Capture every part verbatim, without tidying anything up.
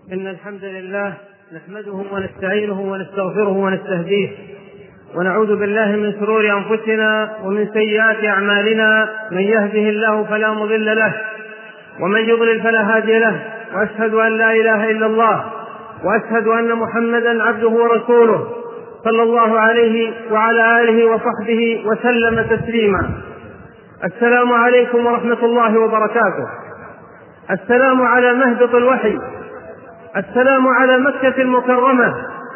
إن الحمد لله نحمده ونستعينه ونستغفره ونستهديه، ونعوذ بالله من شرور أنفسنا ومن سيئات أعمالنا. من يهده الله فلا مضل له، ومن يضلل فلا هادي له. وأشهد أن لا إله إلا الله، وأشهد أن محمدا عبده ورسوله، صلى الله عليه وعلى آله وصحبه وسلم تسليما. السلام عليكم ورحمة الله وبركاته. السلام على مهبط الوحي، السلام على مكة المكرمة.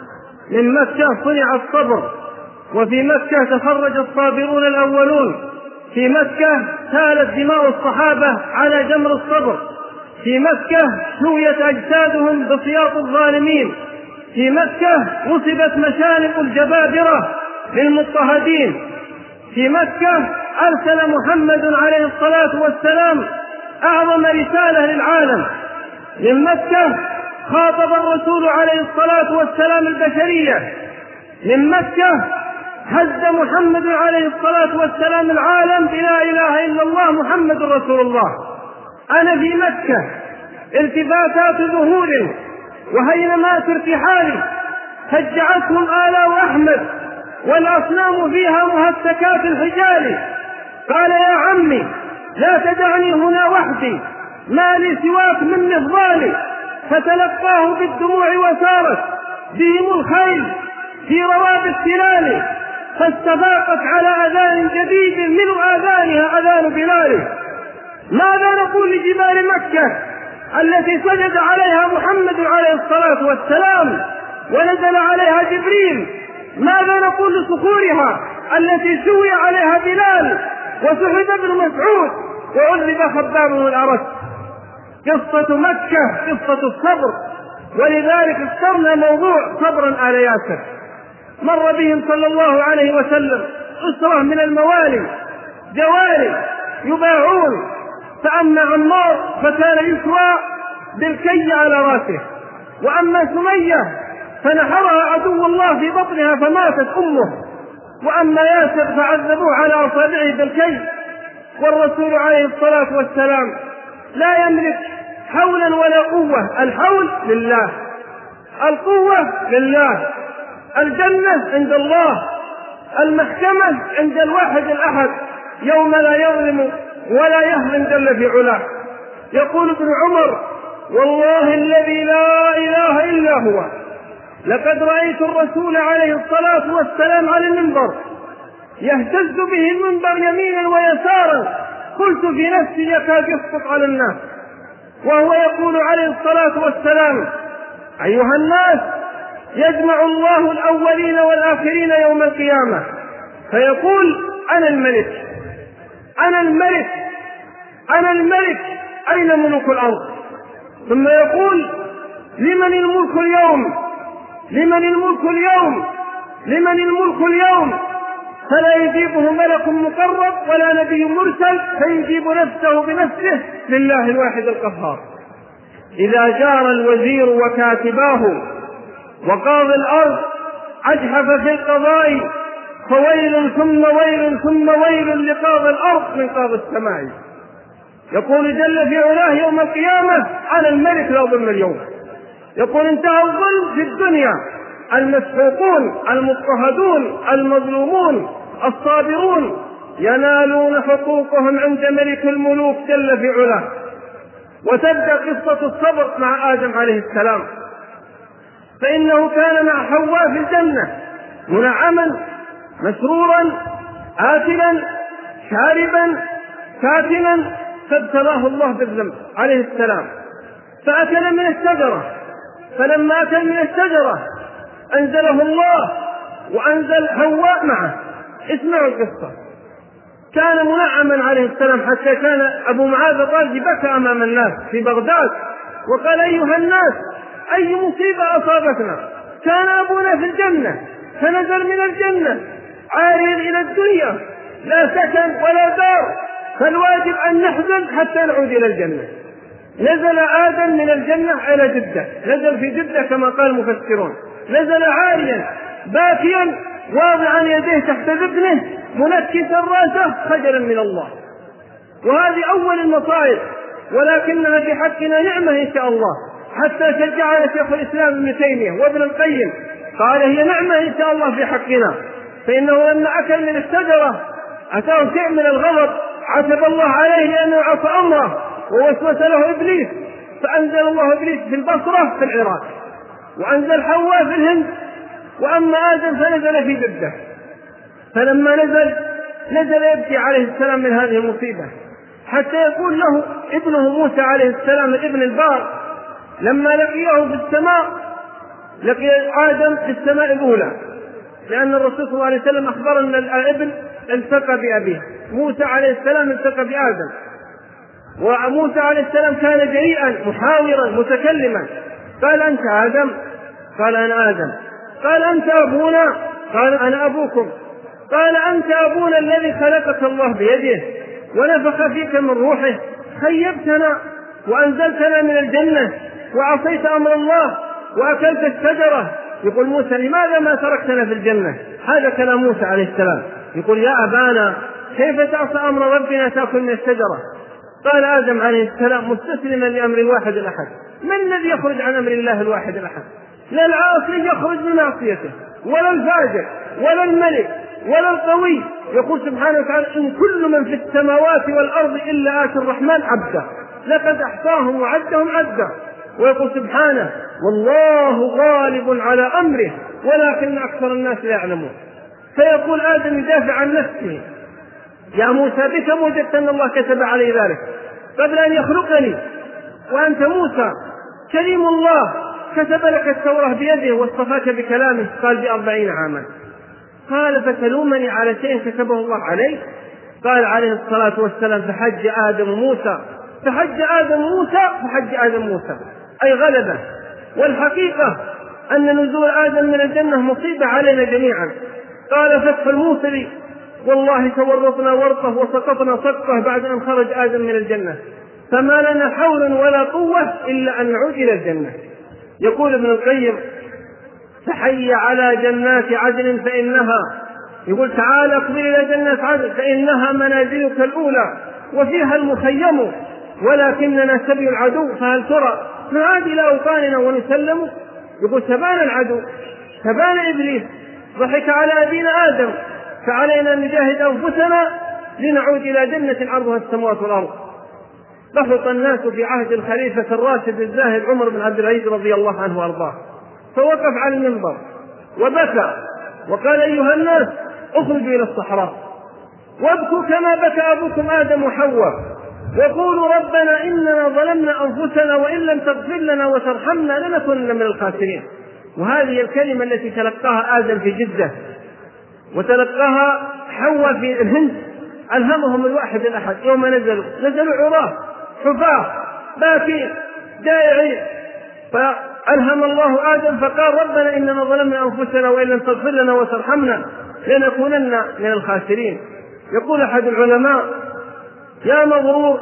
من مكة صنع الصبر، وفي مكة تخرج الصابرون الأولون. في مكة سالت دماء الصحابة على جمر الصبر. في مكة شويت أجسادهم بسياط الظالمين. في مكة وصبت مشانق الجبابرة للمضطهدين. في مكة أرسل محمد عليه الصلاة والسلام أعظم رسالة للعالم. من مكة خاطب الرسول عليه الصلاة والسلام البشرية. من مكة هز محمد عليه الصلاة والسلام العالم بلا إله إلا الله محمد رسول الله. أنا في مكة التفاتات ظهور وهينمات ارتحال، فجعتهم آلاء أحمد والأصنام فيها مهتكات الحجال. قال يا عمي لا تدعني هنا وحدي، ما لي سواك من نفضالي. فتلقاه بالدموع وسارت بهم الخيل في رواب التلال، فاستفاقت على أذان جديد من آذانها أذان بلال. ماذا نقول لجبال مكة التي سجد عليها محمد عليه الصلاة والسلام ونزل عليها جبريل؟ ماذا نقول لصخورها التي سوي عليها بلال وسحب ابن مسعود وعذب خباب بن الأرت؟ قصة مكة قصة الصبر، ولذلك اخترنا موضوع صبرا آل ياسر. مر بهم صلى الله عليه وسلم أسرة من الموالي جواري يباعون، فأما عمار فكان يسوى بالكي على راسه، وأما سمية فنحرها عدو الله في بطنها فماتت أمه، وأما ياسر فعذبوه على أصابعه بالكي. والرسول عليه الصلاة والسلام لا يملك حولا ولا قوة. الحول لله، القوة لله، الجنة عند الله، المحكمة عند الواحد الأحد يوم لا يظلم ولا يهزم جل في علاه. يقول ابن عمر والله الذي لا إله إلا هو لقد رأيت الرسول عليه الصلاة والسلام على المنبر يهتز به المنبر يمينا ويسارا، قلت في نفسي يكاد يسقط على الناس. وهو يقول عليه الصلاة والسلام أيها الناس يجمع الله الأولين والآخرين يوم القيامة فيقول أنا الملك أنا الملك أنا الملك أين ملوك الأرض؟ ثم يقول لمن الملك اليوم لمن الملك اليوم لمن الملك اليوم؟ فلا يجيبه ملك مقرب ولا نبي مرسل، فيجيب نفسه بنفسه لله الواحد القهار. إذا جار الوزير وكاتباه وقاضي الأرض أجحف في القضاء، فويل ثم ويل ثم ويل لقاضي الأرض من قاضي السماء. يقول جل في علاه يوم القيامة أنا الملك لا ظلم اليوم. يقول انتهى الظلم في الدنيا، المسحوقون المضطهدون المظلومون الصابرون ينالون حقوقهم عند ملك الملوك جل في علاه. وتبدأ قصة الصبر مع آدم عليه السلام، فإنه كان مع حواء في الجنة منعما مسرورا آكلا شاربا كاتما، فابتلاه الله بالذنب عليه السلام فأكل من الشجرة. فلما أكل من الشجرة أنزله الله وأنزل حواء معه. اسمعوا القصة. كان منعما عليه السلام حتى كان أبو معاذ الرازي بكى أمام الناس في بغداد وقال أيها الناس أي مصيبة أصابتنا؟ كان أبونا في الجنة فنزل من الجنة عاريا إلى الدنيا، لا سكن ولا دار، فالواجب أن نحزن حتى نعود إلى الجنة. نزل آدم من الجنة على جدة، نزل في جدة كما قال المفسرون، نزل عاريا باكيا واضعا يديه تحت ذقنه منكسا راسه خجلا من الله. وهذه أول المصائب، ولكنها في حقنا نعمة إن شاء الله. حتى شجعنا شيخ الإسلام ابن تيمية وابن القيم، قال هي نعمة إن شاء الله في حقنا، فإنه لما أكل من الشجرة أتاه شيء من الغضب عتب الله عليه لأنه عصى أمره ووسوس له إبليس، فأنزل الله إبليس في البصرة في العراق، وأنزل حواء في الهند، وأما آدم فنزل في جدة. فلما نزل نزل يبكي عليه السلام من هذه المصيبة، حتى يقول له ابنه موسى عليه السلام الابن البار لما لقيه في السماء، لقي آدم في السماء الأولى، لأن الرسول صلى الله عليه وسلم أخبر أن الابن التقى بأبيه، موسى عليه السلام التقى بآدم، وموسى عليه السلام كان جريئا محاورا متكلما، قال أنت آدم؟ قال أنا آدم. قال أنت أبونا؟ قال أنا أبوكم. قال أنت أبونا الذي خلقك الله بيده ونفخ فيك من روحه، خيبتنا وأنزلتنا من الجنة وعصيت أمر الله وأكلت الشجرة. يقول موسى لماذا ما تركتنا في الجنة؟ هذا كلام موسى عليه السلام. يقول يا أبانا كيف تعصى أمر ربنا تأكل من الشجرة؟ قال آدم عليه السلام مستسلما لأمر الواحد الأحد. من الذي يخرج عن أمر الله الواحد الأحد؟ لا العاصي يخرج من معصيته، ولا الفاجر، ولا الملك، ولا القوي. يقول سبحانه وتعالى إن كل من في السماوات والأرض إلا آتي الرحمن عبدا، لقد أحصاهم وعدهم عدا. ويقول سبحانه والله غالب على أمره ولكن أكثر الناس لا يعلمون. فيقول آدم يدافع عن نفسه، يا موسى بك وجدت أن الله كتب علي ذلك قبل أن يخلقني، وأنت موسى كريم الله كتب لك التوراة بيده واصطفاك بكلامه. قال بأربعين عاما. قال فتلومني على شيء كتبه الله عليه؟ قال عليه الصلاة والسلام فحج آدم موسى فحج آدم موسى فحج آدم موسى أي غلبة. والحقيقة أن نزول آدم من الجنة مصيبة علينا جميعا. قال فتح الموصلي والله تورطنا ورطه وسقطنا سقطه بعد أن خرج آدم من الجنة، فما لنا حول ولا قوة إلا أن نعود إلى الجنة. يقول ابن القيم تحي على جنات عدن فإنها، يقول تعال اقبل إلى جنات عدن فإنها منازلك الأولى وفيها المخيم، ولكننا سبي العدو فهل ترى نعاد إلى أوطاننا ونسلم. يقول تبان العدو، تبان إبليس، ضحك على أبينا آدم، فعلينا أن نجاهد أنفسنا لنعود إلى جنة عرضها السماوات والأرض. ضحك الناس في عهد الخليفة الراشد الزاهد عمر بن عبد العزيز رضي الله عنه وأرضاه، فوقف على المنبر وبكى وقال أيها الناس اخرجوا إلى الصحراء وابكوا كما بكى أبوكم آدم وحواء، وقولوا ربنا إننا ظلمنا أنفسنا وإن لم تغفر لنا وترحمنا لنكونن من الخاسرين. وهذه الكلمة التي تلقاها آدم في جدة وتلقاها حواء في الهند ألهمهم الواحد الأحد. يوم نزلوا نزلوا عراه حفاة باكين جائعين، فألهم الله آدم فقال ربنا إننا ظلمنا أنفسنا وإن لم تغفر لنا وترحمنا لنكونن من الخاسرين. يقول أحد العلماء يا مغرور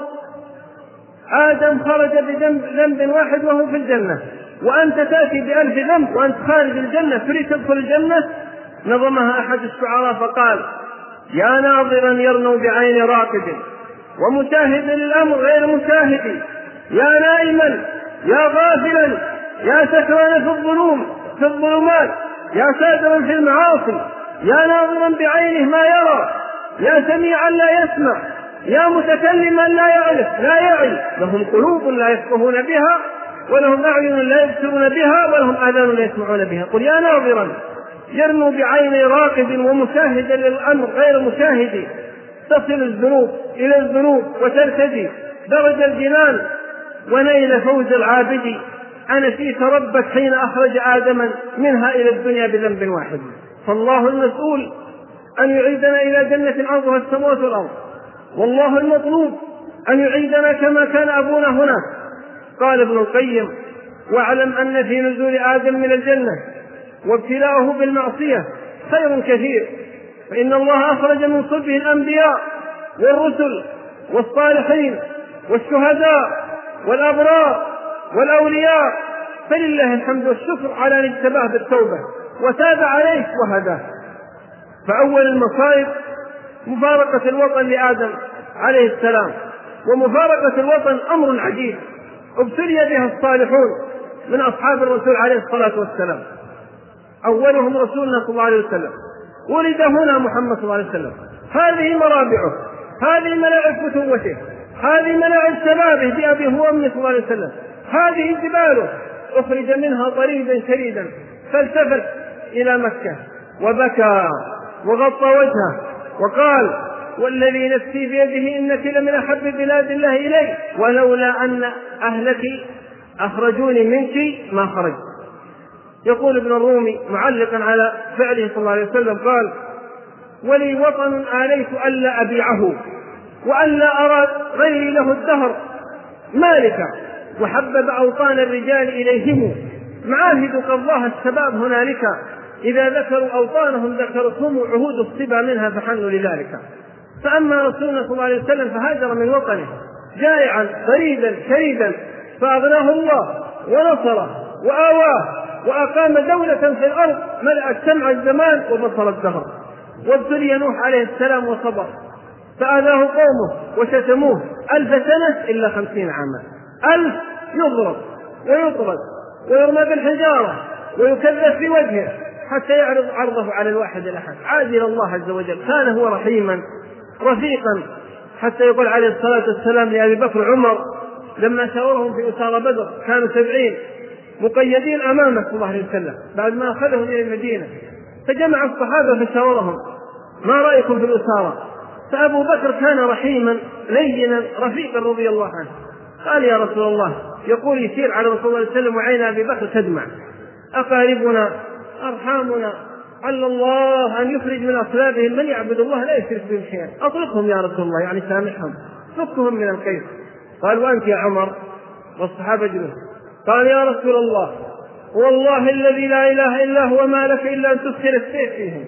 آدم خرج بذنب واحد وهو في الجنة، وأنت تأتي بألف ذنب وأنت خارج الجنة تريد تدخل الجنة. نظمها أحد الشعراء فقال يا ناظرا يرنو بعين راقد ومشاهدا للأمر غير مشاهد، يا نائما يا غافلا يا سكران في الظلوم في الظلمات يا سادرا في المعاصي، يا ناظرا بعينه ما يرى يا سميعا لا يسمع يا متكلما لا يعرف لا يعي، لهم قلوب لا يفقهون بها ولهم أعين لا يبصرون بها ولهم آذان لا يسمعون بها. قل يا ناظرا يرنو بعين راقد ومشاهدا للأمر غير مشاهد، تصل الذنوب إلى الذنوب وترتدي درج الجنان ونيل فوز العابد، أنسيت ربك حين أخرج آدما منها إلى الدنيا بذنب واحد. فالله المسؤول أن يعيدنا إلى جنة عرضها السماوات والأرض، والله المطلوب أن يعيدنا كما كان أبونا هناك. قال ابن القيم واعلم أن في نزول آدم من الجنة وابتلاءه بالمعصية خير كثير، فإن الله أخرج من صلبه الأنبياء والرسل والصالحين والشهداء والأبرار والأولياء، فلله الحمد والشكر على أن اجتباه بالتوبة وتاب عليه وهداه. فأول المصائب مفارقة الوطن لآدم عليه السلام، ومفارقة الوطن أمر عجيب ابتلي بها الصالحون من أصحاب الرسول عليه الصلاة والسلام، أولهم رسولنا صلى الله عليه وسلم، ولد هنا محمد صلى الله عليه وسلم، هذه مرابعه، هذه ملاعب فتوته، هذه ملاعب شبابه بأبيه وأمه صلى الله عليه وسلم، هذه جباله أخرج منها طريدا شريدا، فالتفت إلى مكة وبكى وغطى وجهه وقال: والذي نفسي بيده إنك لمن أحب بلاد الله إلي، ولولا أن أهلك أخرجوني منك ما خرج. يقول ابن الرومي معلقا على فعله صلى الله عليه وسلم قال: ولي وطن آليت ألا أبيعه وألا أرى غيري له الدهر مالكا، وحبب أوطان الرجال إليهم، معاهد قضاها الشباب هنالك، إذا ذكروا أوطانهم ذكرتهم عهود الصبا منها فحنوا لذلك. فأما رسولنا صلى الله عليه وسلم فهاجر من وطنه جائعا ضريدا شريدا، فأغناه الله ونصره وآواه وأقام دولة في الأرض ملأت سمع الزمان وبصر الدهر. وابتلي نوح عليه السلام وصبر، فآذاه قومه وشتموه ألف سنة إلا خمسين عاما، ألف يضرب ويطرد ويرمى بالحجارة ويكذب في وجهه حتى يعرض عرضه على الواحد الأحد. عادل الله عز وجل، كان هو رحيما رفيقا، حتى يقول عليه الصلاة والسلام لأبي بكر عمر لما شاورهم في أسارى بدر، كانوا سبعين مقيدين أمامه صلى الله عليه وسلم بعد ما أخذهم إلى المدينة، فجمع الصحابة فشاورهم: ما رأيكم في الأسارى؟ فأبو بكر كان رحيما لينا رفيقا رضي الله عنه، قال: يا رسول الله، يقول يسير على رسول الله صلى الله عليه وسلم وعين أبي بكر تدمع، أقاربنا أرحامنا على الله أن يخرج من أصلابهم من يعبد الله لا يشرك به شيئا، أطلقهم يا رسول الله، يعني سامحهم، فكهم من الكيد. قال: وأنت يا عمر؟ والصحابة جلوس. قال: يا رسول الله، والله الذي لا إله إلا هو ما لك إلا أن تدخل السيف فيهم،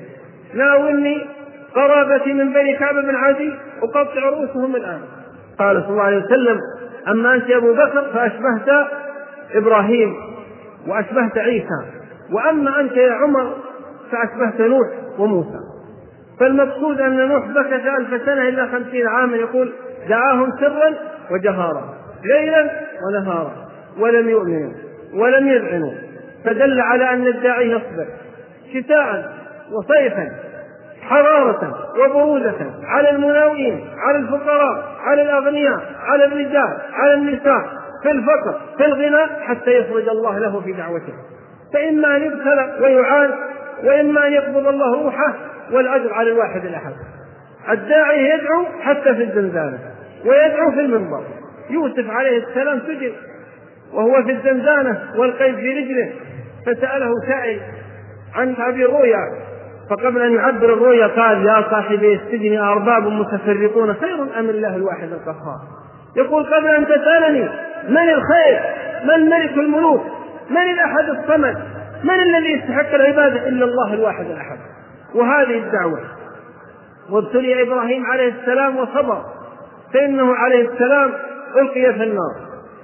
ناولني قرابتي من بني كعب بن عدي أقطع رؤوسهم الآن. قال صلى الله عليه وسلم: أما أنت يا أبو بكر فأشبهت إبراهيم وأشبهت عيسى، وأما أنت يا عمر فأشبهت نوح وموسى. فالمقصود أن نوح بكت ألف سنة إلا خمسين عاما، يقول: دعاهم سرا وجهارا ليلا ونهارا ولم يؤمنوا ولم يذعنوا، فدل على أن الداعي يصبر شتاء وصيفا، حرارة وبرودة، على المناوئين، على الفقراء، على الأغنياء، على الرجال، على النساء، في الفقر، في الغنى، حتى يخرج الله له في دعوته. فإما أن يبتلى ويعان، وإما أن يقبض الله روحه، والأجر على الواحد الأحد. الداعي يدعو حتى في الزنزانة ويدعو في المنبر. يوسف عليه السلام سجن وهو في الزنزانة والقيد في رجله، فسأله سائل عن تعبير الرؤيا، فقبل أن يعبر الرؤيا قال: يا صاحبي السجن أرباب متفرقون خير أم الله الواحد القهار؟ يقول: قبل أن تسألني من الخير، من ملك الملوك، من الأحد الصمد، من الذي يستحق العبادة إلا الله الواحد الأحد. وهذه الدعوة. وابتلي إبراهيم عليه السلام وصبر، فإنه عليه السلام ألقي في النار،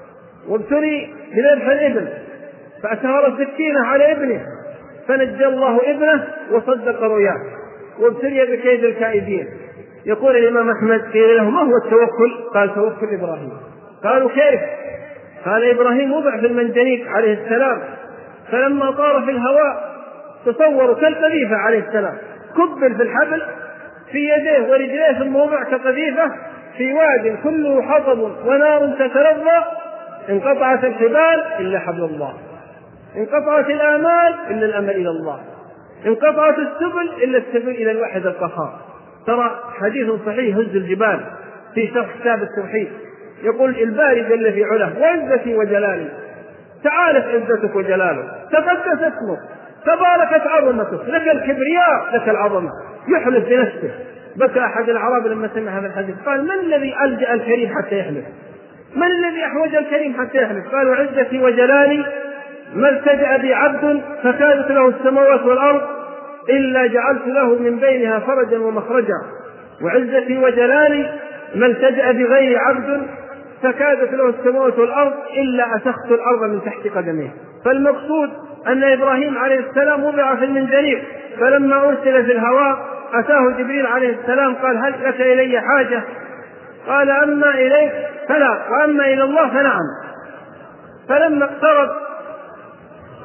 وابتلي بذبح الابن فأشار السكينة على ابنه فنجى الله ابنه وصدق رؤياه، وابتلي بكيد الكائدين. يقول الإمام أحمد: قيل له: ما هو التوكل؟ قال: توكل إبراهيم. قالوا: كيف؟ قال: إبراهيم وضع في المنجنيق عليه السلام، فلما طار في الهواء تصوروا كالقذيفة عليه السلام، كبر في الحبل في يديه ورجليه ثم وضع كقذيفة في واد كله حطب ونار تتلظى، انقطعت الحبال إلا حبل الله، انقطعت الآمال إلا الأمل إلى الله، انقطعت السبل إلا السبيل إلى الواحد القهار. ترى حديث صحيح هز الجبال في شرح كتاب التوحيد، يقول: الباري جل في علاه وعزتي وجلالي، تعالت عزتك وجلالك، تقدس اسمك، تباركت عظمتك، لك الكبرياء لك العظمة. يحلف بنفسه. بكى أحد الأعراب لما سمع هذا الحديث، قال: من الذي ألجأ الكريم حتى يحلف؟ من الذي أحوج الكريم حتى يحلف؟ قال: وعزتي وجلالي ما التجأ بي عبد فكادت له السماوات والأرض إلا جعلت له من بينها فرجا ومخرجا، وعزتي وجلالي ما التجأ بغير عبد فكادت له السماوات والأرض إلا أسخت الأرض من تحت قدميه. فالمقصود أن إبراهيم عليه السلام وضع في المنجنيق، فلما أرسل في الهواء أتاه جبريل عليه السلام قال: هل لك إلي حاجة؟ قال: أما إليك فلا، وأما إلى الله فنعم. فلما اقترب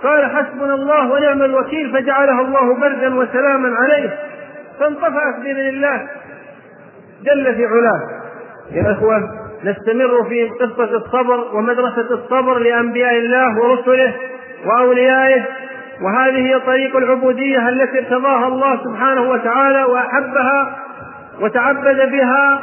قال حسبنا الله ونعم الوكيل، فجعلها الله بردا وسلاما عليه، فانطفأت بإذن الله جل في علاه. يا إخوة، نستمر في قصة الصبر ومدرسة الصبر لأنبياء الله ورسله وأوليائه، وهذه هي طريق العبودية التي ارتضاها الله سبحانه وتعالى وأحبها وتعبد بها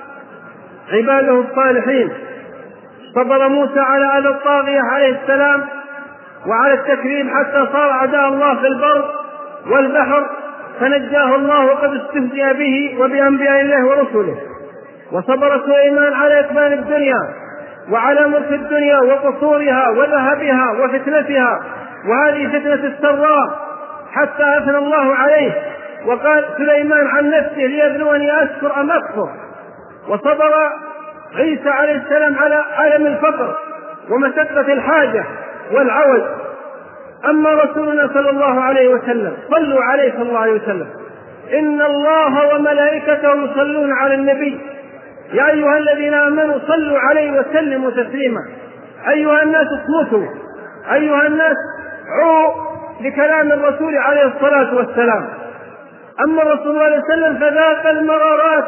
عباده الصالحين. صبر موسى على أذى الطاغية عليه السلام وعلى التكذيب حتى صار أعداء الله في البر والبحر، فنجاه الله وقد استهزئ به وبأنبياء الله ورسله. وصبر سليمان على إكمال الدنيا وعلى ملك الدنيا وقصورها وذهبها وفتنتها، وهذه فتنة السراء، حتى أثنى الله عليه وقال سليمان عن نفسه ليبلوني أشكر أم أكفر. وصبر عيسى عليه السلام على عالم الفقر ومشقة الحاجة والعوز. أما رسولنا صلى الله عليه وسلم، صلوا عليه صلى الله عليه وسلم، إن الله وملائكته يصلون على النبي يا أيها الذين آمنوا صلوا عليه وسلموا تسليما. أيها الناس اصمتوا، أيها الناس عوا لكلام الرسول عليه الصلاة والسلام. أما الرسول صلى الله عليه وسلم فذاق المرارات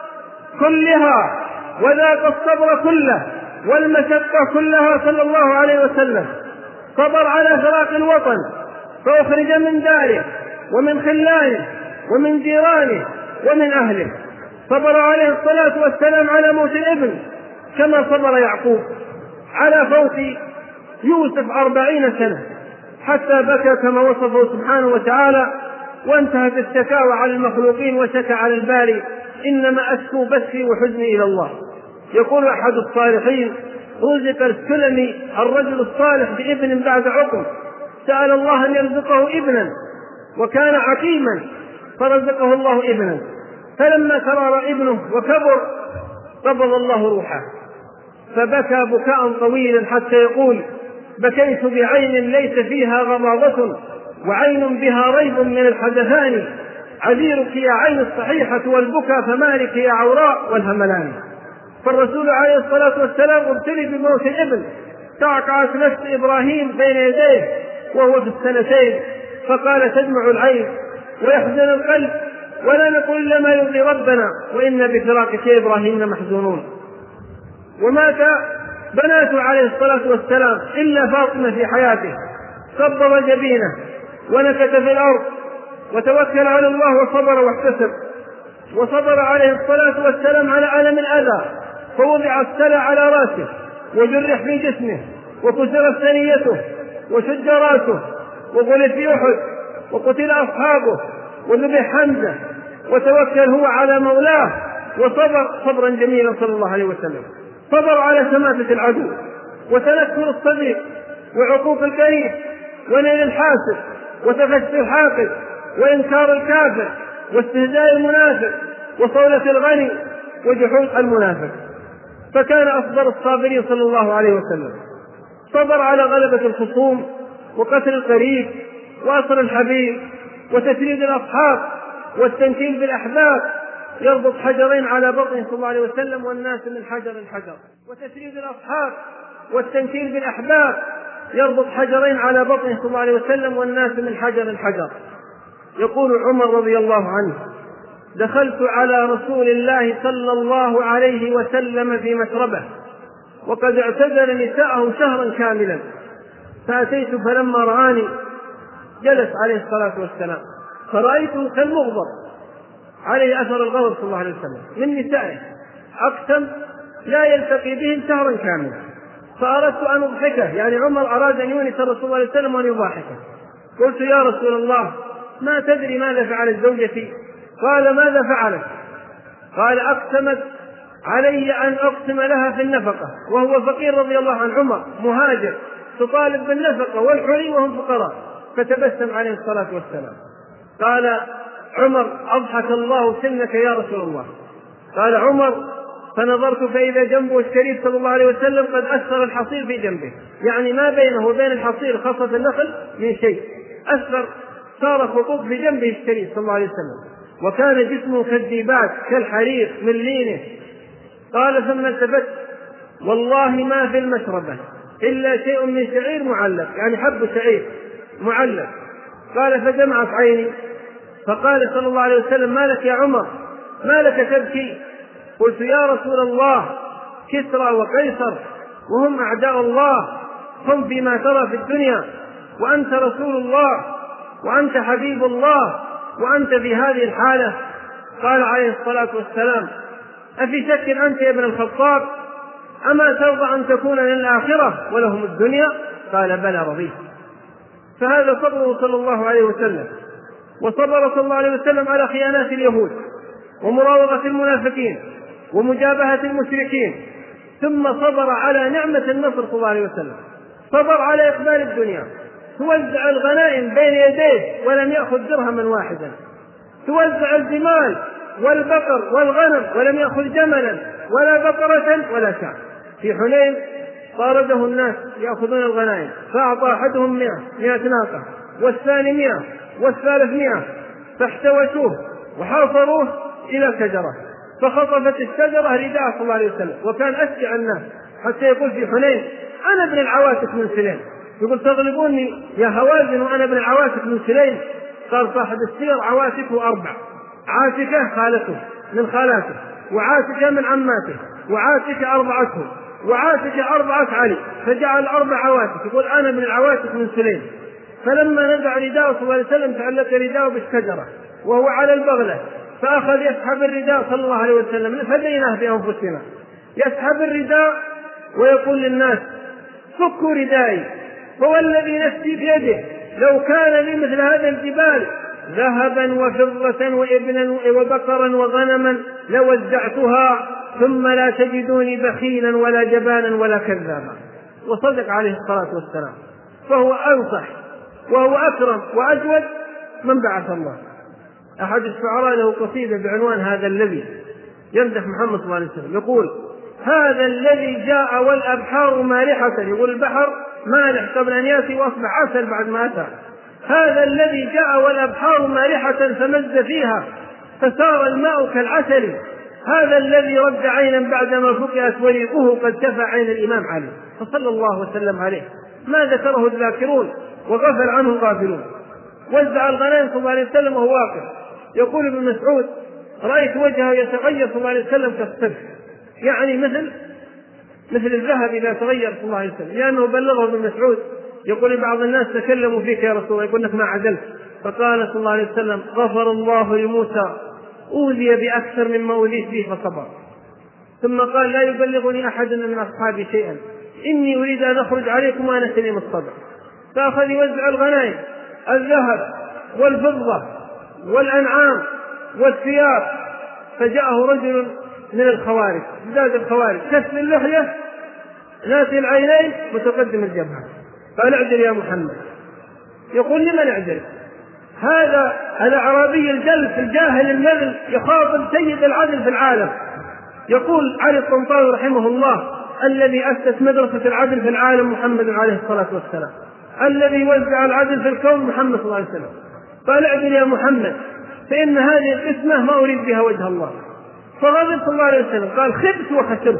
كلها وذاق الصبر كله والمشقة كلها صلى الله عليه وسلم. صبر على فراق الوطن فأخرج من داره ومن خلانه ومن جيرانه ومن أهله. صبر عليه الصلاة والسلام على موت الابن كما صبر يعقوب على فوت يوسف أربعين سنة حتى بكى كما وصفه سبحانه وتعالى، وانتهت الشكاوى على المخلوقين وشكى على الباري إنما أشكو بثي وحزني إلى الله. يقول أحد الصالحين رزق السلمي الرجل الصالح بابن بعد عقم، سأل الله أن يرزقه ابنا وكان عقيما فرزقه الله ابنا، فلما كرر ابنه وكبر قبض الله روحه، فبكى بكاء طويلا حتى يقول بكيت بعين ليس فيها غضاضة وعين بها ريب من الحدثان، عذيرك يا عين الصحيحة والبكى فمالك يا عوراء والهملان. فالرسول عليه الصلاة والسلام ابتلي بموت الابن، تعقعت نفس إبراهيم بين يديه وهو في السنتين، فقال تدمع العين ويحزن القلب ولا نقول إلا ما يرضي ربنا وإنا بفراقك يا إبراهيم لمحزونون. ومات بناته عليه الصلاة والسلام إلا فاطمة في حياته، صبر جبينه ونكت في الأرض وتوكل على الله وصبر واحتسب. وصبر عليه الصلاة والسلام على ألم الأذى، فوضع السلع على رأسه وجرح في جسمه وكسرت ثنيته وشج رأسه وغلب في أحد وقتل أصحابه وذبح حمزة، وتوكل هو على مولاه وصبر صبرا جميلا صلى الله عليه وسلم. صبر على شماتة العدو وتنكر الصديق وعقوق الكريم ونيل الحاسد وتفشي الحاقد وإنكار الكافر واستهزاء المنافق وصولة الغني وجحود المنافق، فكان أصبر الصابرين صلى الله عليه وسلم. صبر على غلبة الخصوم وقتل القريب وأسر الحبيب وتشريد الأصحاب والتنكيل بالأحباب، يربط حجرين على بطنه صلى الله عليه وسلم والناس من حجر الحجر. وتشريد الأصحاب والتنكيل بالأحباب يربط حجرين على بطنه صلى الله عليه وسلم والناس من حجر الحجر. يقول عمر رضي الله عنه دخلت على رسول الله صلى الله عليه وسلم في مشربه وقد اعتزل نساءه شهرا كاملا، فأتيت فلما رآني جلس عليه الصلاة والسلام، فرأيته كالمغضب عليه أثر الغضب صلى الله عليه وسلم من نسائه، أقسم لا يلتقي بهم شهرا كاملا، فأردت أن أضحكه، يعني عمر أراد أن يونس الرسول صلى الله عليه وسلم وأن يضحكه. قلت يا رسول الله ما تدري ماذا فعلت زوجتي؟ قال ماذا فعلت؟ قال أقسمت علي أن أقسم لها في النفقة، وهو فقير رضي الله عن عمر مهاجر تطالب بالنفقة والحلي وهم فقراء، فتبسم عليه الصلاة والسلام. قال عمر أضحك الله سنك يا رسول الله. قال عمر فنظرت فإذا جنبه الشريف صلى الله عليه وسلم قد أثر الحصير في جنبه، يعني ما بينه وبين الحصير خاصة النخل من شيء، أثر صار خطوط في جنبه الشريف صلى الله عليه وسلم، وكان جسمه كالديباج كالحرير من لينه. قال ثم التفت والله ما في المشربة إلا شيء من شعير معلق، يعني حب شعير معلق. قال فدمعت عيني، فقال صلى الله عليه وسلم ما لك يا عمر، ما لك تبكي؟ قلت يا رسول الله كسرى وقيصر وهم أعداء الله، هم فيما ترى في الدنيا، وأنت رسول الله وأنت حبيب الله وأنت في هذه الحالة. قال عليه الصلاة والسلام أفي شك أنت يا ابن الخطاب؟ أما ترضى أن تكون للآخرة ولهم الدنيا؟ قال بلى رضيت. فهذا صبره صلى الله عليه وسلم. وصبر صلى الله عليه وسلم على خيانات اليهود ومراوغة المنافقين ومجابهة المشركين، ثم صبر على نعمة النصر صلى الله عليه وسلم، صبر على إقبال الدنيا، توزع الغنائم بين يديه ولم يأخذ درهما واحدا، توزع الجمال والبقر والغنم ولم يأخذ جملا ولا بقرة ولا شاة. في حنين طارده الناس يأخذون الغنائم، فأعطى أحدهم مئة مئة ناقة والثاني مئة والثالث مئة، فاحتوشوه وحاصروه إلى شجرة، فخطفت الشجرة رداء صلى الله عليه وسلم، وكان أشجع الناس حتى يقول في حنين أنا ابن العواتق من سليم، يقول تغلبوني يا هوازن وأنا ابن العواتق من سليم. قال صاحب السير عواتقه أربع، عاتكة خالته من خالاته، وعاتكة من عماته، وعاتكة أربعتهم، وعاتكة أربعة علي، فجعل أربع عواتق، يقول أنا ابن العواتق من سليم. فلما نزع رداء صلى الله عليه وسلم تعلق رداءه بالشجرة وهو على البغلة، فأخذ يسحب الرداء صلى الله عليه وسلم، فديناه بأنفسنا، يسحب الرداء ويقول للناس فكوا ردائي، فوالذي نفسي بيده لو كان لي مثل هذا الجبال ذهبا وفضة وابنا وبقرا وغنما لوزعتها ثم لا تجدوني بخيلا ولا جبانا ولا كذابا. وصدق عليه الصلاة والسلام، فهو أنصح وهو أكرم وأجود من بعث الله. أحد الشعراء له قصيدة بعنوان هذا الذي، يمدح محمد صلى الله عليه وسلم، يقول هذا الذي جاء والأبحار مالحة، يقول البحر مالح قبل أن يأتي وأصبح عسل بعد ما أتى، هذا الذي جاء والأبحار مالحة فمز فيها فصار الماء كالعسل، هذا الذي رد عينا بعدما فقئت وريقه قد كفى عين الإمام علي. فصلى الله وسلم عليه. ما ذكره الذاكرون وغفل عنه الغافلون. وزع الغنائم صلى الله عليه وسلم وهو واقف. يقول ابن مسعود رأيت وجهه يتغير صلى الله عليه وسلم كالصبح، يعني مثل مثل الذهب إذا تغير صلى الله عليه وسلم، لأنه بلغه ابن مسعود يقول بعض الناس تكلموا فيك يا رسول الله، يقول لك ما عدلت، فقال صلى الله عليه وسلم غفر الله لموسى أوذي بأكثر مما أوذيت به فصبر. ثم قال لا يبلغني أحد من أصحابي شيئا إني أريد أن أخرج عليكم وأنا سليم الصدر. فأخذ يوزع الغنائم، الذهب والفضة والأنعام والثياب، فجاءه رجل من الخوارج، زاد الخوارج، كسر اللحية ناسي العينين متقدم الجبهة، قال اعدل يا محمد. يقول لمن اعدل؟ هذا الأعرابي الجلف الجاهل النذل يخاطب سيد العدل في العالم. يقول علي الطنطاوي رحمه الله الذي أسس مدرسة العدل في العالم محمد عليه الصلاة والسلام، الذي وزع العدل في الكون محمد صلى الله عليه وسلم، قال اعدل يا محمد فإن هذه القسمة ما أريد بها وجه الله. فغضب صلى الله عليه وسلم قال خبت وخسرت،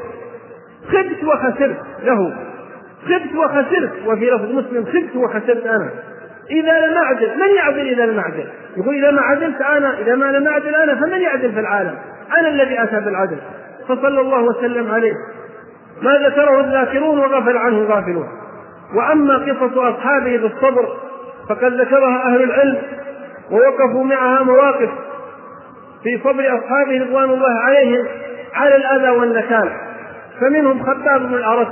خبت وخسرت له، خبت وخسرت. وفي لفظ مسلم خبت وخسرت أنا إذا لم أعدل. من يعدل إذا لم أعدل؟ يقول إذا ما عدلت أنا، إذا ما لم أعدل أنا فمن يعدل في العالم؟ أنا الذي أتى بالعدل. فصلى الله وسلم عليه. ما ذكره الذاكرون وغفل عنه الغافلون. وأما قصص أصحابه بالصبر فقد ذكرها أهل العلم ووقفوا معها مواقف في صبر أصحابه رضوان الله عليهم على الأذى والنكال. فمنهم خباب بن الأرت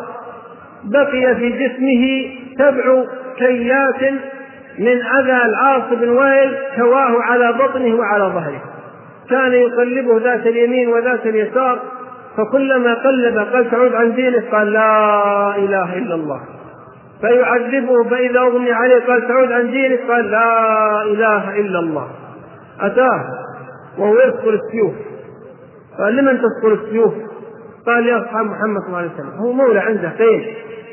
بقي في جسمه سبع كيات من أذى العاص بن وائل كواه على بطنه وعلى ظهره، كان يقلبه ذات اليمين وذات اليسار، فكلما قلب قال تعود عن دينه قال لا إله إلا الله، فيعذبه فإذا أغمي عليه قال تعود عن دينه قال لا إله إلا الله. أتاه وهو يسقل السيوف، قال لمن تسقل السيوف؟ قال يا أصحاب محمد صلى الله عليه وسلم. هو مولى عنده خير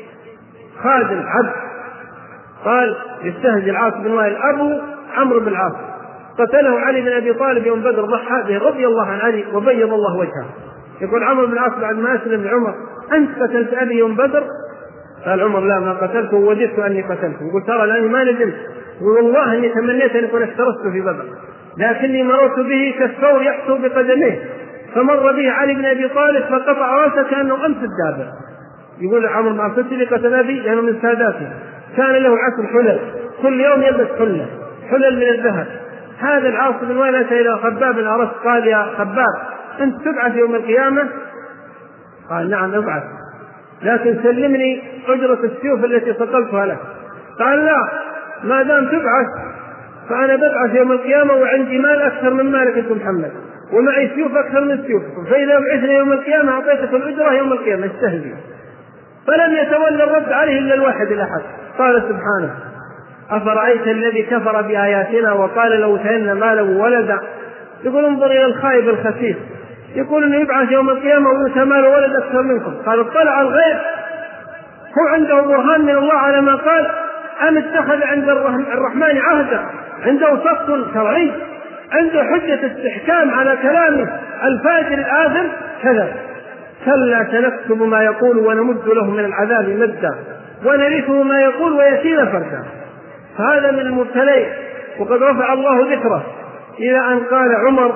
خادم عبد. قال يستهزئ العاص بن وائل أبو عمرو بن العاص، قتله علي بن أبي طالب يوم بدر، ضحى به رضي الله عن علي وبيض الله وجهه. يقول عمرو بن العاص بعد ما أسلم لعمر أنت قتلت أبي يوم بدر؟ قال عمر لا ما قتلته ووددت أني قتلته. يقول ترى لأني ما ندمت والله إني تمنيت أن يكون افترست في بدر، لكني مررت به كالثور يحثو بقدميه، فمر به علي بن أبي طالب فقطع رأسه كأنه أمس الدابة. يقول عمرو بن عبد اللي قتل به لأنه من ساداته، كان له عشر حلل، كل يوم يلبس حلة حلل من الذهب. هذا العاص بن وائل أتى إلى خباب الأرس قال: يا خباب، أنت تبعث يوم القيامة؟ قال: نعم أبعث، لكن سلمني أجرة السيوف التي صقلتها لك. قال: لا، ما دام تبعث فأنا ببعث يوم القيامة وعندي مال أكثر من مالك أنت محمد، ومعي سيوف أكثر من سيوفكم، فإذا بعثنا يوم القيامة أعطيتكم الأجرة يوم القيامة، استهزئوا. فلم يتولى الرد عليه إلا الواحد الأحد. قال سبحانه: أفرأيت الذي كفر بآياتنا وقال لو أوتينا مالا وولدا. يقول انظر إلى الخائب الخسيس، يقول إنه يبعث يوم القيامة ويؤتى مال وولد أكثر منكم. قال: اطلع الغيب، هو عنده برهان من الله على ما قال، أم اتخذ عند الرحمن عهدا؟ عنده صف شرعي، عنده حجة استحكام على كلامه الفاجر الآثم؟ كذا. كلا سنكتب ما يقول ونمد له من العذاب مدا ونرثه ما يقول ويأتينا فردا. فهذا من المبتلين. وقد رفع الله ذكره إلى أن قال عمر: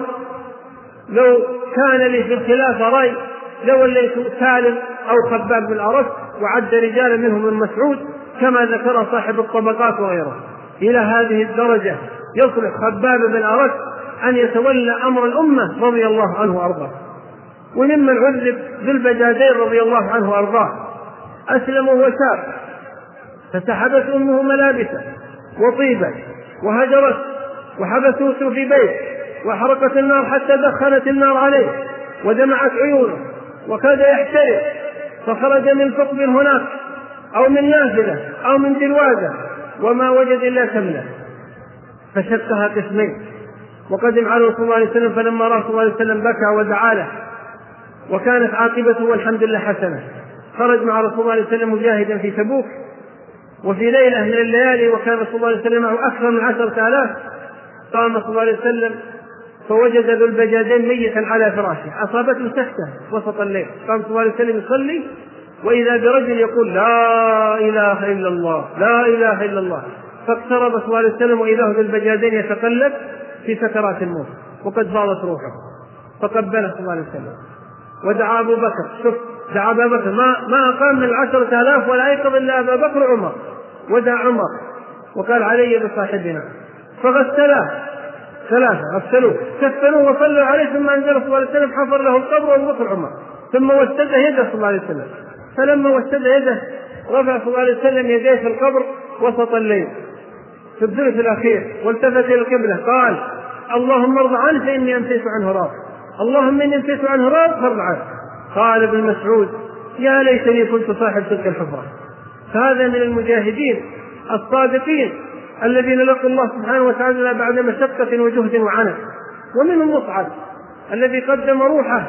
لو كان لي في الخلافة رأي لوليت سالم أو خباب بن الأرس، وعد رجالا منهم من مسعود كما ذكر صاحب الطبقات وغيره. إلى هذه الدرجة يصلح خباب بن الأرس أن يتولى أمر الأمة رضي الله عنه وأرضاه. وممن عذب ذو البجادين رضي الله عنه وأرضاه، أسلم وهو شاب، فسحبت أمه ملابسه وطيبا وهجرت وحبسوه في بيت، وحرقت النار حتى دخلت النار عليه ودمعت عيونه وكاد يحترق، فخرج من ثقب هناك أو من نافذة أو من دلوازة وما وجد إلا كمله، فشقها قسمين. وقدم عليه صلى الله عليه وسلم، فلما رأى صلى الله عليه وسلم بكى ودعا له، وكانت عاقبته والحمد لله حسنة. خرج مع رسول الله عليه وسلم مجاهدا في تبوك، وفي ليلة من الليالي وكان رسول الله عليه وسلم معه أكثر من عشرة آلاف، قام صلى الله عليه وسلم فوجد ذو البجادين ميتا على فراشه، أصابته سكتة وسط الليل. قام صلى الله عليه وسلم يصلي، وإذا برجل يقول: لا إله إلا الله، لا إله إلا الله. فاقترب صلى الله عليه وسلم وإذا ذو البجادين يتقلب في سكرات الموت وقد فاضت روحه، فقبله صلى الله عليه وسلم ودعا أبو بكر. شوف، دعا أبا بكر، ما, ما أقام من العشرة آلاف ولا أيقظ إلا أبا بكر وعمر، ودعا عمر وقال: علي بصاحبنا. فغسلاه ثلاثة، غسلوه كفنوه وصلوا عليه، ثم أنزل صلى الله عليه وسلم حفر له القبر وأبو بكر عمر، ثم وسد يده صلى الله عليه وسلم. فلما وسد يده رفع صلى الله عليه وسلم يديه في القبر وسط الليل في الثلث الأخير، والتفت إلى القبلة قال: اللهم ارض عنه فإني أمسيت عنه راض، اللهم إني أمسيت عنه راض فارض عنه. قال ابن مسعود: يا ليتني كنت صاحب تلك الحفرة. فهذا من المجاهدين الصادقين الذين لقوا الله سبحانه وتعالى بعد مشقة وجهد وعناء. ومنهم مصعب الذي قدم روحه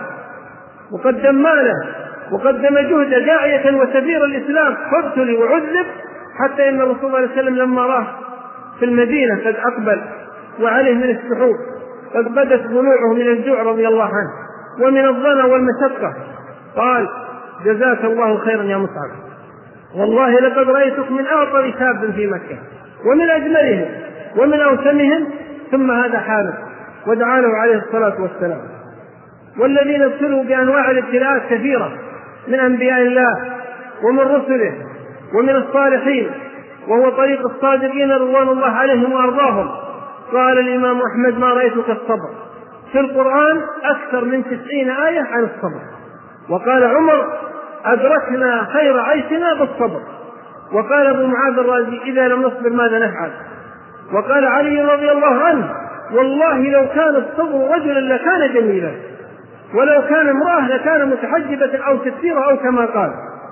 وقدم ماله وقدم جهد داعية وسفير الإسلام، فابتلي وعذب، حتى إن الرسول صلى الله عليه وسلم لما راه في المدينة قد أقبل وعليه من السحور قد بدت ضلوعه من الجوع رضي الله عنه ومن الظنى والمشقة، قال: جزاك الله خيرا يا مصعب، والله لقد رأيتك من أعطر شاب في مكة ومن أجملهم ومن أوسمهم، ثم هذا حالك. ودعا له عليه الصلاة والسلام. والذين ابتلوا بأنواع الابتلاءات كثيرة من أنبياء الله ومن رسله ومن الصالحين، وهو طريق الصادقين رضوان الله عليهم وأرضاهم. قال الإمام أحمد: ما رأيتك الصبر في القرآن أكثر من تسعين آية عن الصبر. وقال عمر: أدركنا خير عيشنا بالصبر. وقال أبو معاذ الرازي: إذا لم نصبر ماذا نفعل؟ وقال علي رضي الله عنه: والله لو كان الصبر رجلا لكان جميلا، ولو كان امرأة لكان متحجبة أو ستيرة أو كما قال.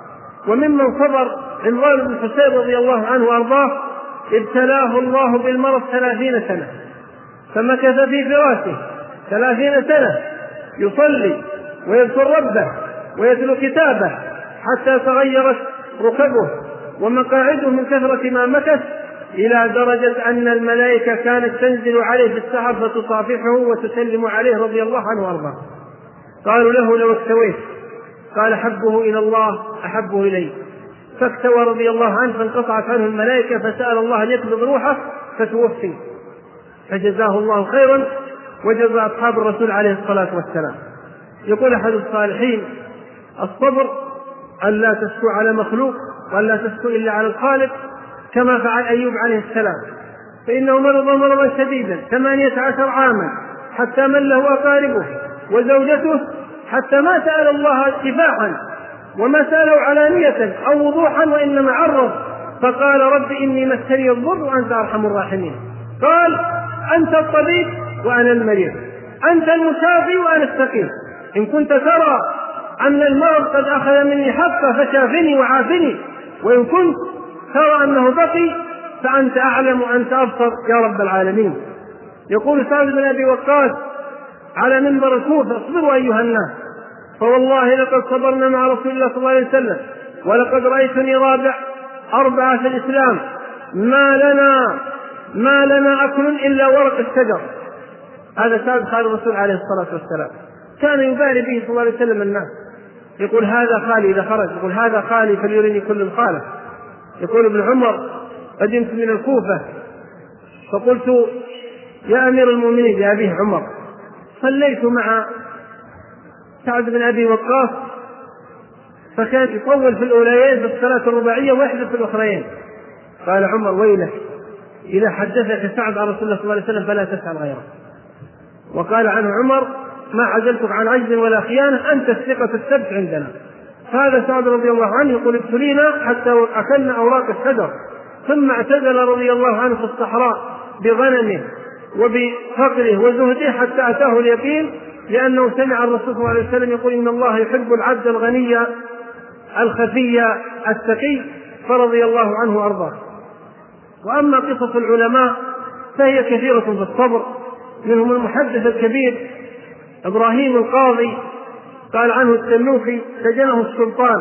وممن صبر عمران بن حسين رضي الله عنه وأرضاه، ابتلاه الله بالمرض ثلاثين سنة، فمكث في فراشه ثلاثين سنة يصلي ويذكر ربه ويتلو كتابه حتى تغيرت ركبه ومقاعده من كثرة ما مكث، إلى درجة أن الملائكة كانت تنزل عليه في السحر فتصافحه وتسلم عليه رضي الله عنه وأرضاه. قالوا له: لو استويت؟ قال: حبه إلى الله أحبه إليه. فاكتوى رضي الله عنه، فانقطعت عنه الملائكة، فسأل الله أن يقبض روحه، فتوفي، فجزاه الله خيرا وجزى أصحاب الرسول عليه الصلاة والسلام. يقول أحد الصالحين: الصبر أن لا تشكو على مخلوق وأن لا تشكو إلا على الخالق، كما فعل أيوب عليه السلام، فإنه مرض مرضا شديدا ثمانية عشر عاما حتى مله أقاربه وزوجته، حتى ما سأل الله كفاحا وما سأله علانية أو وضوحا، وإنما عرض فقال: رب إني مسني الضر وأنت أرحم الراحمين. قال: أنت الطبيب وأنا المريض، أنت المشافي وأنا السقيم، إن كنت ترى أن المرض قد أخذ مني حقه فشافني وعافني، وإن كنت ترى أنه بقي فأنت أعلم وأنت أبصر يا رب العالمين. يقول سعد بن أبي وقاص على منبر الكوفة: اصبروا أيها الناس، فوالله لقد صبرنا مع رسول الله صلى الله عليه وسلم، ولقد رأيتني رابع أربعة في الإسلام، ما لنا ما لنا أكل إلا ورق الشجر. هذا سعد خال الرسول عليه الصلاة والسلام، كان يباري به صلى الله عليه وسلم الناس. يقول: هذا خالي إذا خرج، يقول: هذا خالي فليرني كل الخالة. يقول ابن عمر: قدمت من الكوفة فقلت: يا أمير المؤمنين، يا أبيه عمر، صليت مع سعد بن أبي وقاص فكان يطول في الأوليين في الصلاة الرباعية ويحدث في الأخرين. قال عمر: ويلك، إذا حدثك سعد عن رسول الله صلى الله عليه وسلم فلا تسأل غيره. وقال عنه عمر: ما عزلتك عن عجز ولا خيانة، أنت الثقة السبت عندنا. هذا سعد رضي الله عنه يقول: ابتلينا حتى أكلنا أوراق الشجر، ثم اعتزل رضي الله عنه في الصحراء بغنمه وبفقره وزهده حتى أتاه اليقين، لأنه سمع الرسول صلى الله عليه وسلم يقول: إن الله يحب العبد الغني الخفي التقي، فرضي الله عنه وأرضاه. وأما قصص العلماء فهي كثيرة في الصبر، منهم المحدث الكبير إبراهيم القاضي، قال عنه التنوخي: سجنه السلطان،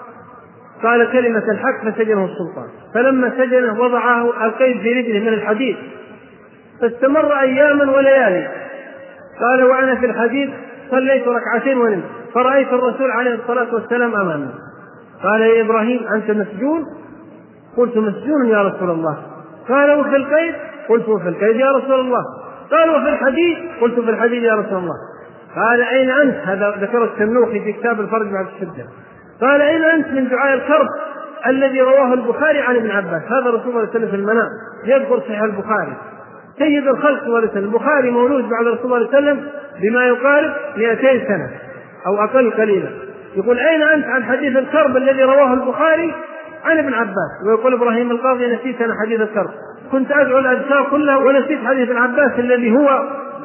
قال كلمة الحق فسجنه السلطان، فلما سجنه وضعه القيد في رجله من الحديد، فاستمر أياما وليالي. قال: وأنا في الحديد صليت ركعتين ونمت، فرأيت الرسول عليه الصلاة والسلام أمامي. قال: يا إبراهيم أنت مسجون؟ قلت: مسجون يا رسول الله. قال: وفي القيد؟ قلت: وفي القيد يا رسول الله. قال: وفي الحديد؟ قلت: في الحديد يا رسول الله. قال: أين أنت؟ هذا ذكر التنوخي في كتاب الفرج بعد الشدة. قال: أين أنت من دعاء الكرب الذي رواه البخاري عن ابن عباس؟ هذا رسول الله صلى الله عليه وسلم في المنام يذكر صحيح البخاري، سيد الخلق صلى الله عليه وسلم. البخاري مولود بعد رسول الله صلى الله عليه وسلم بما يقارب مئتين سنة أو أقل قليلا. يقول: أين أنت عن حديث الكرب الذي رواه البخاري عن ابن عباس؟ ويقول إبراهيم القاضي: نسيت أنا حديث الكرب، كنت أدعو الأذكار كلها ونسيت حديث ابن عباس الذي هو: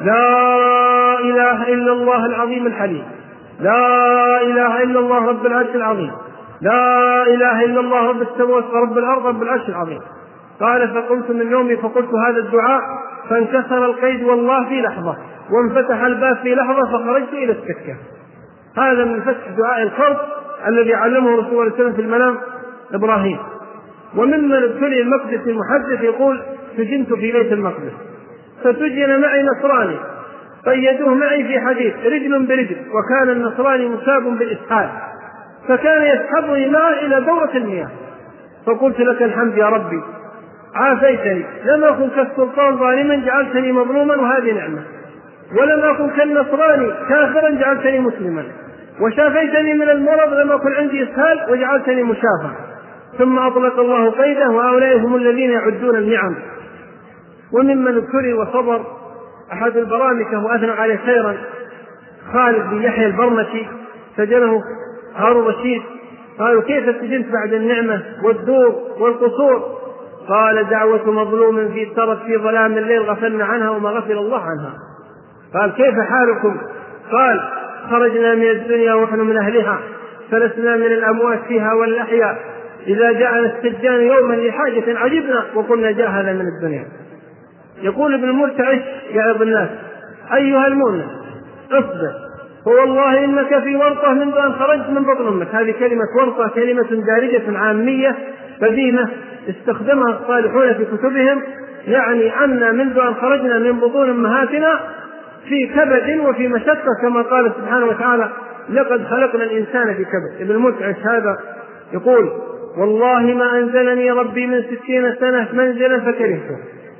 لا إله إلا الله العظيم الحليم، لا إله إلا الله رب العرش العظيم، لا إله إلا الله رب السماوات ورب الأرض رب العرش العظيم. قال: فقمت من نومي فقلت هذا الدعاء، فانكسر القيد والله في لحظة، وانفتح الباب في لحظة، فخرجت إلى السكة. هذا من فتح دعاء الخوف الذي علمه رسول الله صلى الله عليه وسلم في المنام إبراهيم. وممن ابتلي المقدس المحدث يقول: سجنت في بيت المقدس فسجن معي نصراني، قيدوه معي في حديد رجل برجل، وكان النصراني مصاب بالإسهال، فكان يسحبني معه إلى دورة المياه، فقلت: لك الحمد يا ربي، عافيتني، لم أكن كالسلطان ظالما جعلتني مظلوما وهذه نعمة، ولم أكن كالنصراني كافرا جعلتني مسلما، وشافيتني من المرض لم أكن عندي إسهال وجعلتني مشافا. ثم أطلق الله قيده، وهؤلاء هم الذين يعدون النعم. وممن ابتلي وصبر أحد البرامكة وأثنى عليه خيرا خالد بن يحيى البرمكي، سجنه هارون رشيد. قالوا: كيف سجنت بعد النعمة والدور والقصور؟ قال: دعوة مظلوم في سرت في ظلام الليل غفلنا عنها وما غفل الله عنها. قال: كيف حالكم؟ قال: خرجنا من الدنيا ونحن من أهلها، فلسنا من الأموات فيها والأحياء، إذا جاءنا السجان يوما لحاجة عجبنا وقلنا جاء هذا من الدنيا. يقول ابن المرتعش يعظ الناس: أيها المؤمن اصبر، فوالله إنك في ورطة منذ أن خرجت من بطن أمك. هذه كلمة ورطة كلمة دارجة عامية قديمة استخدمها الصالحون في كتبهم، يعني أن منذ أن خرجنا من بطون أمهاتنا في كبد وفي مشقة، كما قال سبحانه وتعالى: لقد خلقنا الإنسان في كبد. ابن المرتعش هذا يقول: والله ما أنزلني ربي من ستين سنة منزلا فكرهته،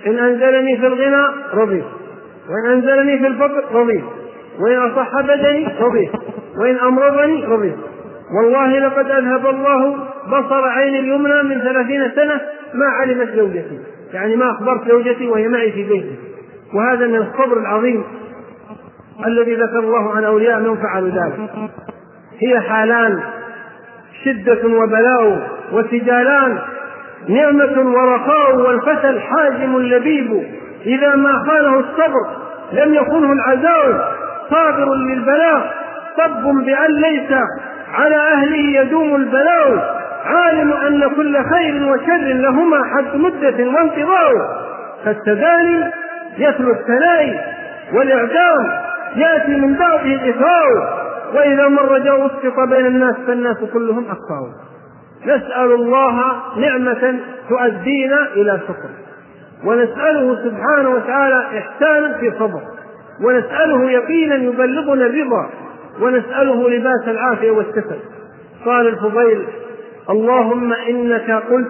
إن أنزلني في الغنى رضيت، وإن أنزلني في الفقر رضيت، وإن أصح بدني رضيت، وإن أمرضني رضيت. والله لقد أذهب الله بصر عين اليمنى من ثلاثين سنة ما علمت زوجتي، يعني ما أخبرت زوجتي وهي معي في بيتي. وهذا من الصبر العظيم الذي ذكر الله عن أولياء من فعلوا ذلك. هي حالان، شدة وبلاء وسجالان، نعمة ورخاء، والفتى الحازم اللبيب إذا ما خانه الصبر لم يخنه العزاء، صابر للبلاء صب بأن ليس على أهله يدوم البلاء، عالم أن كل خير وشر لهما حد مدة وانقضاء، فالتداني يتلو الثنائي والإعدام يأتي من بعده الإثراء، وإذا مر جاء اسقط بين الناس فالناس كلهم أخطاء. نسأل الله نعمة تؤدينا إلى شكر، ونسأله سبحانه وتعالى إحسانا في صبر، ونسأله يقينا يبلغنا الرضا، ونسأله لباس العافية والستر. قال الفضيل: اللهم إنك قلت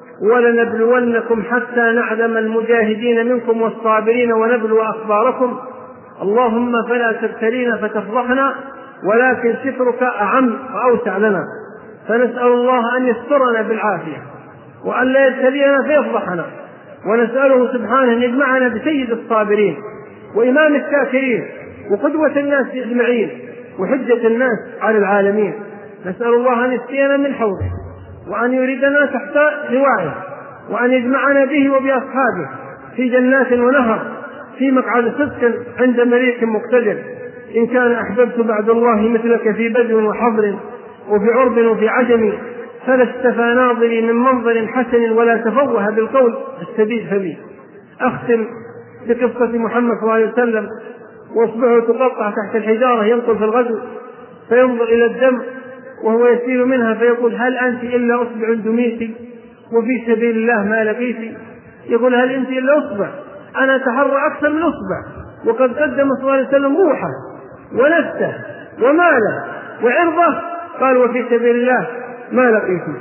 ولنبلونكم حتى نعلم المجاهدين منكم والصابرين ونبلو أخباركم، اللهم فلا تبتلينا فتفضحنا، ولكن سترك أعم وأوسع لنا. فنسأل الله أن يسترنا بالعافية وأن لا يبتلينا فيفضحنا، ونسأله سبحانه أن يجمعنا بسيد الصابرين وإمام الشاكرين وقدوة الناس أجمعين وحجة الناس على العالمين. نسأل الله أن يسقينا من حوضه، وأن يريدنا تحت لواءه، وأن يجمعنا به وبأصحابه في جنات ونهر في مقعد صدق عند مليك مقتدر. إن كان أحببت بعد الله مثلك في بدو وحضر وفي عرب وفي عجم، فلا استفى ناظري من منظر حسن ولا تفوه بالقول السديد فبي. أختم بقصة محمد صلى الله عليه وسلم، واصبعه تقطع تحت الحجارة ينقل في الغزو، فينظر إلى الدم وهو يسيل منها فيقول: هل أنت إلا أصبع دميتي وفي سبيل الله ما لقيتي؟ يقول: هل أنت إلا أصبع؟ أنا أتحرى أكثر من أصبع، وقد قدم صلى الله عليه وسلم روحه ونفسه وماله وعرضه، قال: وفي سبيل الله ما لقيتي.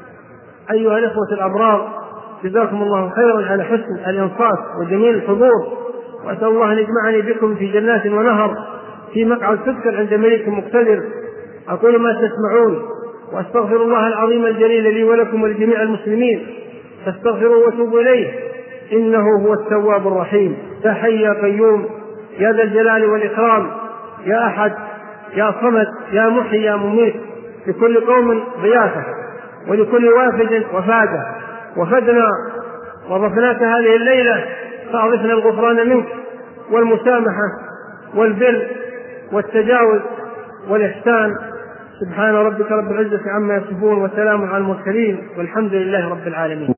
أيها الإخوة الأبرار، جزاكم الله خيرا على حسن الإنصات وجميل الحضور، وأسأل الله أن يجمعني بكم في جنات ونهر في مقعد صدق عند مليك مقتدر. أقول ما تسمعون، وأستغفر الله العظيم الجليل لي ولكم ولجميع المسلمين، فاستغفروا وتوبوا إليه إنه هو التواب الرحيم. يا حي يا قيوم يا ذا الجلال والإكرام، يا أحد يا صمد يا محي يا مميت، لكل قوم ضيافة ولكل وافد وفادة، وفدنا وضفناك هذه الليلة، فأضفنا الغفران منك والمسامحة والبر والتجاوز والإحسان. سبحان ربك رب العزة عما يصفون، وسلام على المرسلين، والحمد لله رب العالمين.